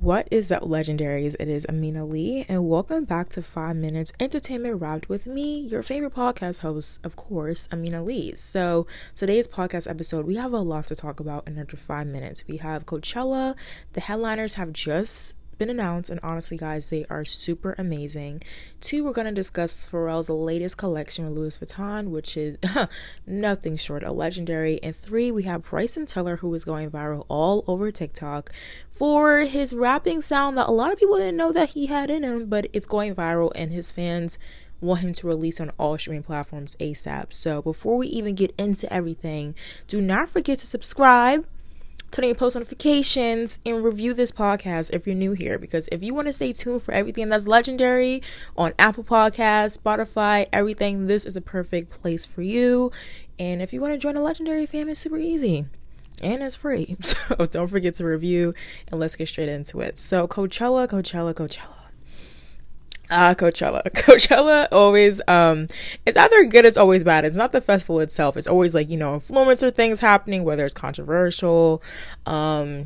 What is up, legendaries? It is Amina Lee, and welcome back to 5 Minutes Entertainment Wrapped with me, your favorite podcast host, of course, Amina Lee. So, today's podcast episode, we have a lot to talk about in under 5 minutes. We have Coachella. The headliners have just been announced, and honestly, guys, they are super amazing. 2, we're going to discuss Pharrell's latest collection with Louis Vuitton, which is nothing short of legendary. And 3, we have Bryson Tiller, who is going viral all over TikTok for his rapping sound that a lot of people didn't know that he had in him, but it's going viral, and his fans want him to release on all streaming platforms ASAP. So before we even get into everything, do not forget to subscribe, turn on your post notifications, and review this podcast if you're new here, because if you want to stay tuned for everything that's legendary on Apple Podcasts, Spotify, everything, this is a perfect place for you. And if you want to join the legendary fam, it's super easy and it's free. So don't forget to review, and let's get straight into it. So Coachella always, it's either good, it's always bad. It's not the festival itself. It's always like, influencer things happening, whether it's controversial, the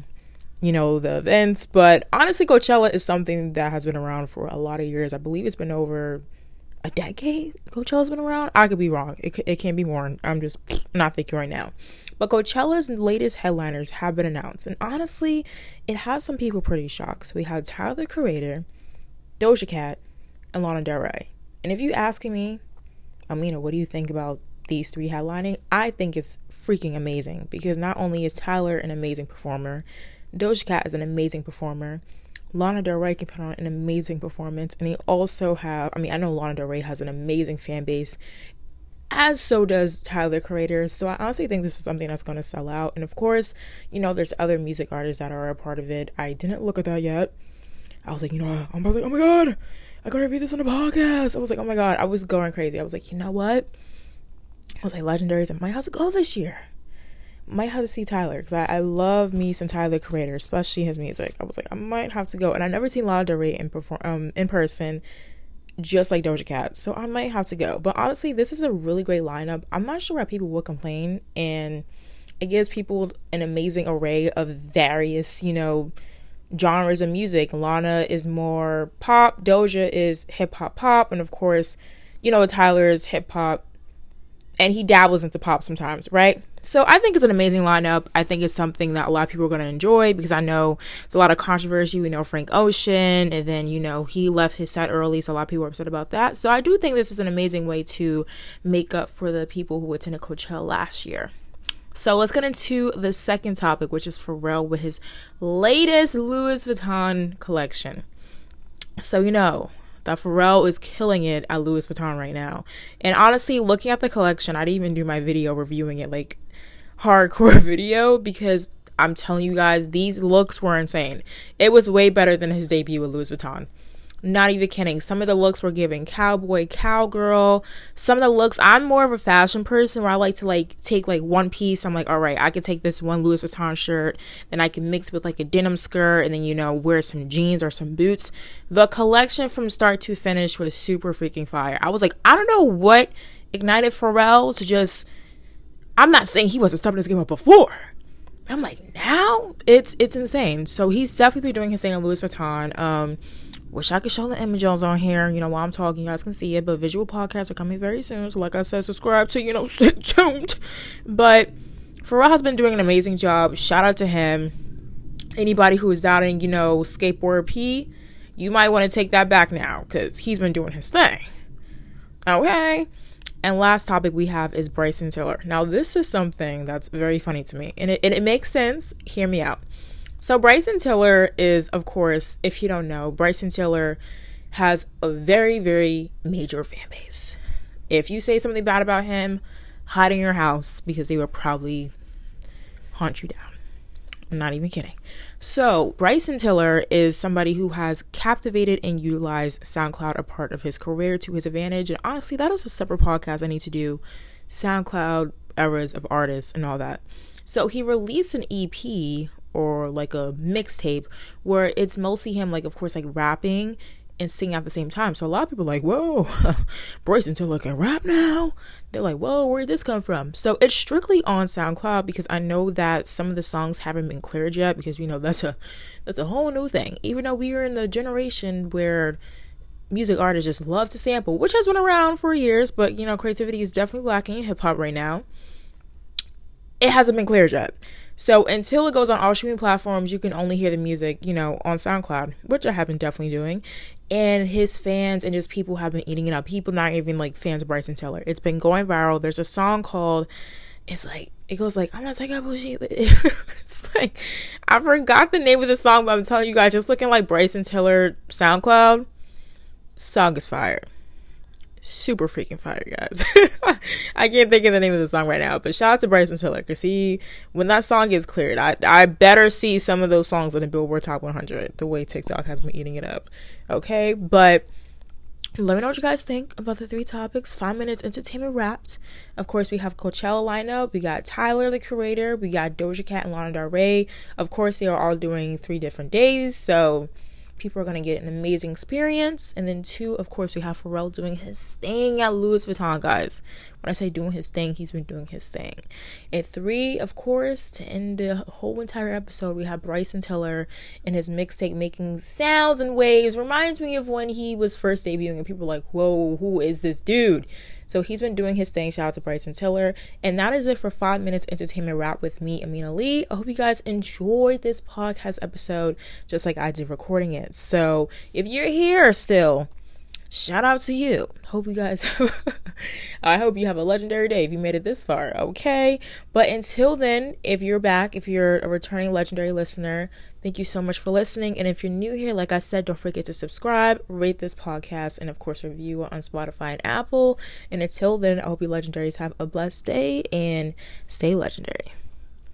events. But honestly, Coachella is something that has been around for a lot of years. I believe it's been over a decade. Coachella's been around. I could be wrong. It can't be more. I'm just not thinking right now. But Coachella's latest headliners have been announced. And honestly, it has some people pretty shocked. So we have Tyler, the Creator, Doja Cat, and Lana Del Rey. And if you asking me, Amina, what do you think about these 3 headlining? I think it's freaking amazing, because not only is Tyler an amazing performer, Doja Cat is an amazing performer, Lana Del Rey can put on an amazing performance, and they also have, I know Lana Del Rey has an amazing fan base, as so does Tyler, the Creator. So I honestly think this is something that's going to sell out. And of course, there's other music artists that are a part of it. I didn't look at that yet. I was like, I'm about to, oh my god, I gotta read this on the podcast. I was like, oh my god, I was going crazy. I was like, you know what? I was like, legendaries, I might have to go this year. Might have to see Tyler, because I love me some Tyler, Creator, especially his music. I was like, I might have to go. And I've never seen Lana Del Rey in person, just like Doja Cat, so I might have to go. But honestly, this is a really great lineup. I'm not sure why people would complain, and it gives people an amazing array of various, genres of music. Lana is more pop, Doja is hip-hop pop, and of course, Tyler is hip-hop, and he dabbles into pop sometimes, right? So I think it's an amazing lineup. I think it's something that a lot of people are going to enjoy, because I know it's a lot of controversy. We know Frank Ocean, and then, he left his set early, so a lot of people are upset about that. So I do think this is an amazing way to make up for the people who attended Coachella last year. So let's get into the second topic, which is Pharrell with his latest Louis Vuitton collection. So that Pharrell is killing it at Louis Vuitton right now. And honestly, looking at the collection, I didn't even do my video reviewing it, like hardcore video, because I'm telling you guys, these looks were insane. It was way better than his debut with Louis Vuitton. Not even kidding. Some of the looks were giving cowboy, cowgirl. Some of the looks, I'm more of a fashion person where I like to take one piece. I'm like, all right, I could take this one Louis Vuitton shirt, then I can mix with a denim skirt, and then wear some jeans or some boots. The collection from start to finish was super freaking fire. I was like, I don't know what ignited Pharrell to just, I'm not saying he wasn't stepping this game up before. I'm like, now it's insane. So he's definitely been doing his thing on Louis Vuitton. Wish I could show the images on here, while I'm talking, you guys can see it, but visual podcasts are coming very soon. So like I said, subscribe to, stay tuned. But Pharrell has been doing an amazing job. Shout out to him. Anybody who is doubting, skateboard P, you might want to take that back now, because he's been doing his thing. Okay. And last topic we have is Bryson Tiller. Now, this is something that's very funny to me, and it makes sense. Hear me out. So Bryson Tiller is, of course, if you don't know, Bryson Tiller has a very, very major fan base. If you say something bad about him, hide in your house, because they will probably hunt you down. I'm not even kidding. So Bryson Tiller is somebody who has captivated and utilized SoundCloud, a part of his career, to his advantage. And honestly, that is a separate podcast I need to do. SoundCloud, eras of artists, and all that. So he released an EP, or a mixtape, where it's mostly him, of course, rapping and sing at the same time. So a lot of people are like, whoa, Bryson Tiller can rap now. They're like, whoa, where did this come from? So it's strictly on SoundCloud, because I know that some of the songs haven't been cleared yet, because that's a whole new thing. Even though we are in the generation where music artists just love to sample, which has been around for years, but creativity is definitely lacking in hip-hop right now. It hasn't been cleared yet. So until it goes on all streaming platforms, you can only hear the music, on SoundCloud, which I have been definitely doing. And his fans and just people have been eating it up. People not even like fans of Bryson Tiller. It's been going viral. There's a song called, it goes like, I'm not taking bullshit. It's like, I forgot the name of the song, but I'm telling you guys, just looking like Bryson Tiller SoundCloud, song is fire. Super freaking fire, guys. I can't think of the name of the song right now, but shout out to Bryson Tiller, because when that song gets cleared, I better see some of those songs on the Billboard Top 100, the way TikTok has been eating it up. Okay, but let me know what you guys think about the 3 topics. 5 minutes entertainment wrapped. Of course, we have Coachella lineup. We got Tyler, the Creator. We got Doja Cat and Lana Del Rey. Of course, they are all doing 3 different days, so people are going to get an amazing experience. And then 2, of course, we have Pharrell doing his thing at Louis Vuitton, guys. When I say doing his thing, he's been doing his thing. And 3, of course, to end the whole entire episode, we have Bryson Tiller and his mixtape Making Sounds and Waves. Reminds me of when he was first debuting and people were like, whoa, who is this dude? So he's been doing his thing. Shout out to Bryson Tiller. And that is it for 5 minutes entertainment wrap with me, Amina Lee. I hope you guys enjoyed this podcast episode just like I did recording it. So if you're here still, shout out to you. Hope you guys I hope you have a legendary day if you made it this far, okay? But until then, if you're back, if you're a returning legendary listener, thank you so much for listening. And if you're new here, like I said, don't forget to subscribe, rate this podcast, and of course review it on Spotify and Apple. And until then, I hope you legendaries have a blessed day and stay legendary.